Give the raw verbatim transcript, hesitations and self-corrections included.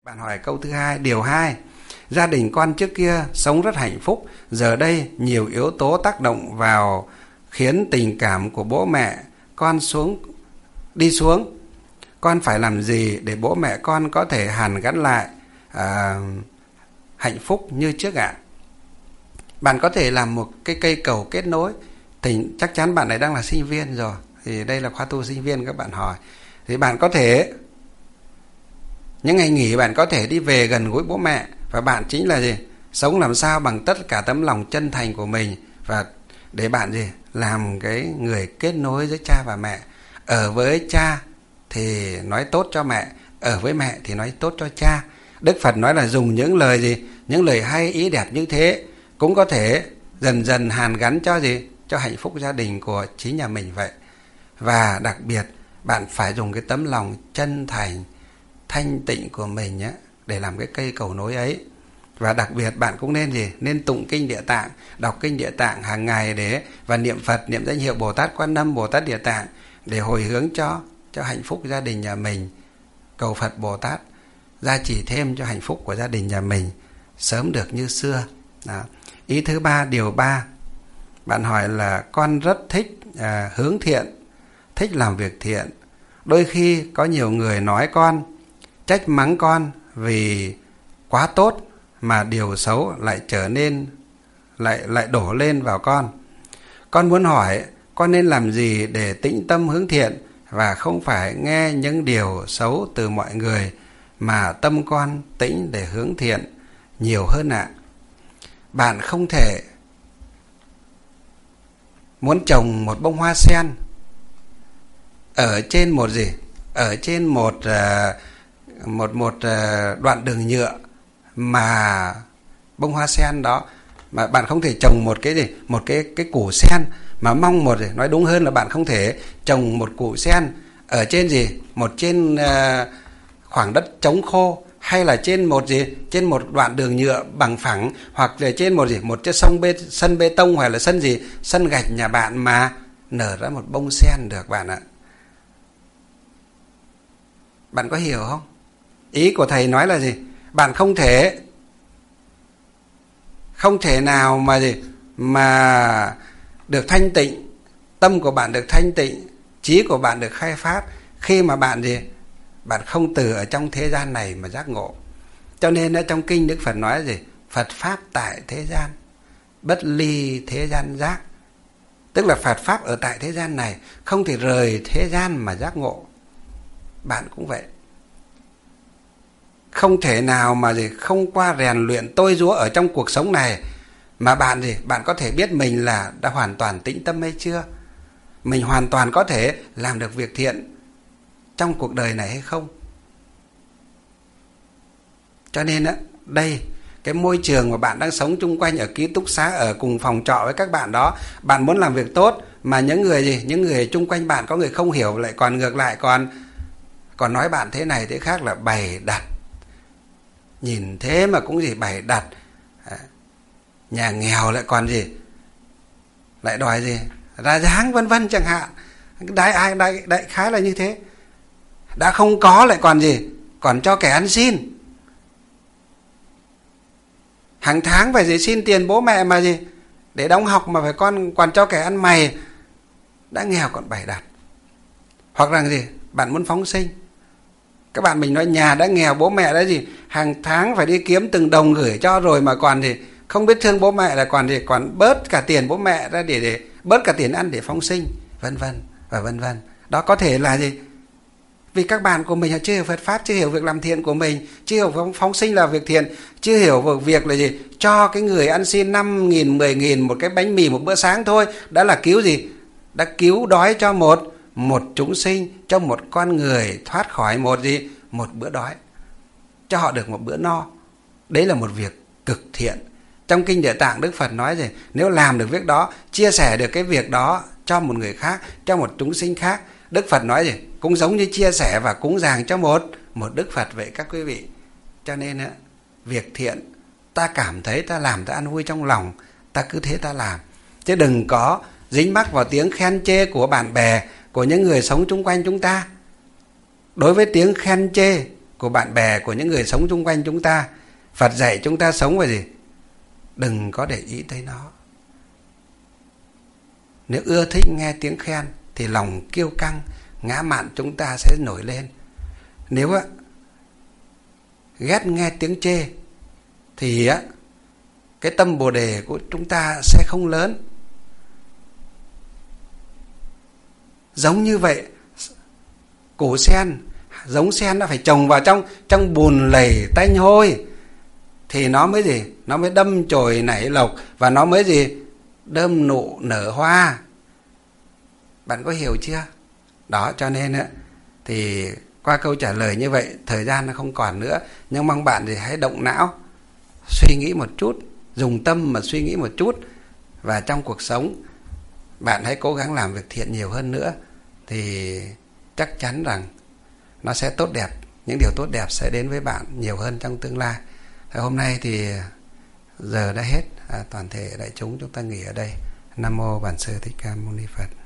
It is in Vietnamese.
Bạn hỏi câu thứ hai, điều hai. Gia đình con trước kia sống rất hạnh phúc, giờ đây nhiều yếu tố tác động vào khiến tình cảm của bố mẹ con xuống đi xuống. Con phải làm gì để bố mẹ con có thể hàn gắn lại à, hạnh phúc như trước ạ? Bạn có thể làm một cái cây cầu kết nối. Thì chắc chắn bạn này đang là sinh viên rồi, thì đây là khóa tu sinh viên các bạn hỏi. Thì bạn có thể những ngày nghỉ bạn có thể đi về gần gũi bố mẹ, và bạn chính là gì? Sống làm sao bằng tất cả tấm lòng chân thành của mình, và để bạn gì? Làm cái người kết nối với cha và mẹ. Ở với cha thì nói tốt cho mẹ, ở với mẹ thì nói tốt cho cha. Đức Phật nói là dùng những lời gì? Những lời hay ý đẹp như thế cũng có thể dần dần hàn gắn cho gì? Cho hạnh phúc gia đình của chính nhà mình vậy. Và đặc biệt bạn phải dùng cái tấm lòng chân thành, thanh tịnh của mình nhé, để làm cái cây cầu nối ấy. Và đặc biệt bạn cũng nên gì? Nên tụng kinh Địa Tạng, đọc kinh Địa Tạng hàng ngày để và niệm Phật, niệm danh hiệu Bồ Tát Quan Âm, Bồ Tát Địa Tạng để hồi hướng cho cho hạnh phúc gia đình nhà mình. Cầu Phật Bồ Tát gia trì thêm cho hạnh phúc của gia đình nhà mình sớm được như xưa. Đó. Ý thứ ba, điều ba. Bạn hỏi là con rất thích à, hướng thiện, thích làm việc thiện. Đôi khi có nhiều người nói con, trách mắng con vì quá tốt mà điều xấu lại trở nên lại lại đổ lên vào con. Con muốn hỏi con nên làm gì để tĩnh tâm hướng thiện và không phải nghe những điều xấu từ mọi người, mà tâm con tĩnh để hướng thiện nhiều hơn ạ? Bạn không thể muốn trồng một bông hoa sen ở trên một gì? Ở trên một uh, một một uh, đoạn đường nhựa, mà bông hoa sen đó mà bạn không thể trồng một cái gì, một cái cái củ sen mà mong một gì, nói đúng hơn là bạn không thể trồng một củ sen ở trên gì? Một trên uh, khoảng đất trống khô, hay là trên một gì? Trên một đoạn đường nhựa bằng phẳng, hoặc là trên một gì? Một cái sông bê, sân bê tông, hoặc là sân gì? Sân gạch nhà bạn mà nở ra một bông sen được bạn ạ. Bạn có hiểu không? Ý của thầy nói là gì? Bạn không thể không thể nào mà gì mà được thanh tịnh, tâm của bạn được thanh tịnh, trí của bạn được khai phát khi mà bạn gì? Bạn không từ ở trong thế gian này mà giác ngộ. Cho nên ở trong kinh Đức Phật nói gì? Phật pháp tại thế gian, bất ly thế gian giác. Tức là Phật pháp ở tại thế gian này, không thể rời thế gian mà giác ngộ. Bạn cũng vậy. Không thể nào mà gì không qua rèn luyện tôi giũa ở trong cuộc sống này mà bạn gì bạn có thể biết mình là đã hoàn toàn tĩnh tâm hay chưa, mình hoàn toàn có thể làm được việc thiện trong cuộc đời này hay không. Cho nên á, đây cái môi trường mà bạn đang sống chung quanh, ở ký túc xá, ở cùng phòng trọ với các bạn đó, bạn muốn làm việc tốt mà những người gì những người chung quanh bạn có người không hiểu, lại còn ngược lại còn còn nói bạn thế này thế khác, là bày đặt. Nhìn thế mà cũng gì bày đặt. Nhà nghèo lại còn gì lại đòi gì ra dáng vân vân chẳng hạn. Đại ai đại, đại khái là như thế. Đã không có lại còn gì còn cho kẻ ăn xin. Hàng tháng phải gì xin tiền bố mẹ mà gì để đóng học mà phải con còn cho kẻ ăn mày. Đã nghèo còn bày đặt. Hoặc là gì bạn muốn phóng sinh. Các bạn mình nói nhà đã nghèo, bố mẹ đã gì hàng tháng phải đi kiếm từng đồng gửi cho rồi mà còn gì không biết thương bố mẹ, là còn gì còn bớt cả tiền bố mẹ ra để để bớt cả tiền ăn để phóng sinh, vân vân và vân vân. Đó có thể là gì? Vì các bạn của mình chưa hiểu Phật pháp, chưa hiểu việc làm thiện của mình, chưa hiểu phóng, phóng sinh là việc thiện, chưa hiểu việc là gì cho cái người ăn xin năm nghìn, mười nghìn một cái bánh mì một bữa sáng thôi đã là cứu gì? Đã cứu đói cho một một chúng sinh, cho một con người thoát khỏi một gì? Một bữa đói, cho họ được một bữa no. Đấy là một việc cực thiện. Trong kinh Địa Tạng Đức Phật nói gì? Nếu làm được việc đó, chia sẻ được cái việc đó cho một người khác, cho một chúng sinh khác, Đức Phật nói gì? Cũng giống như chia sẻ và cúng dường cho một một Đức Phật vậy các quý vị. Cho nên á, việc thiện ta cảm thấy ta làm, ta ăn vui trong lòng, ta cứ thế ta làm, chứ đừng có dính mắc vào tiếng khen chê của bạn bè, của những người sống chung quanh chúng ta. Đối với tiếng khen chê của bạn bè, của những người sống xung quanh chúng ta. Phật dạy chúng ta sống về gì? Đừng có để ý tới nó. Nếu ưa thích nghe tiếng khen thì lòng kiêu căng, ngã mạn chúng ta sẽ nổi lên. Nếu á, ghét nghe tiếng chê thì á, cái tâm Bồ Đề của chúng ta sẽ không lớn. Giống như vậy, củ sen, giống sen nó phải trồng vào trong trong bùn lầy tanh hôi thì nó mới gì? Nó mới đâm chồi nảy lộc và nó mới gì? Đơm nụ nở hoa. Bạn có hiểu chưa? Đó, cho nên á, thì qua câu trả lời như vậy, thời gian nó không còn nữa, nhưng mong bạn thì hãy động não, suy nghĩ một chút, dùng tâm mà suy nghĩ một chút, và trong cuộc sống bạn hãy cố gắng làm việc thiện nhiều hơn nữa, thì chắc chắn rằng nó sẽ tốt đẹp, những điều tốt đẹp sẽ đến với bạn nhiều hơn trong tương lai. Thì hôm nay thì giờ đã hết, à, toàn thể đại chúng chúng ta nghỉ ở đây. Nam mô Bản Sư Thích Ca Mâu Ni Phật.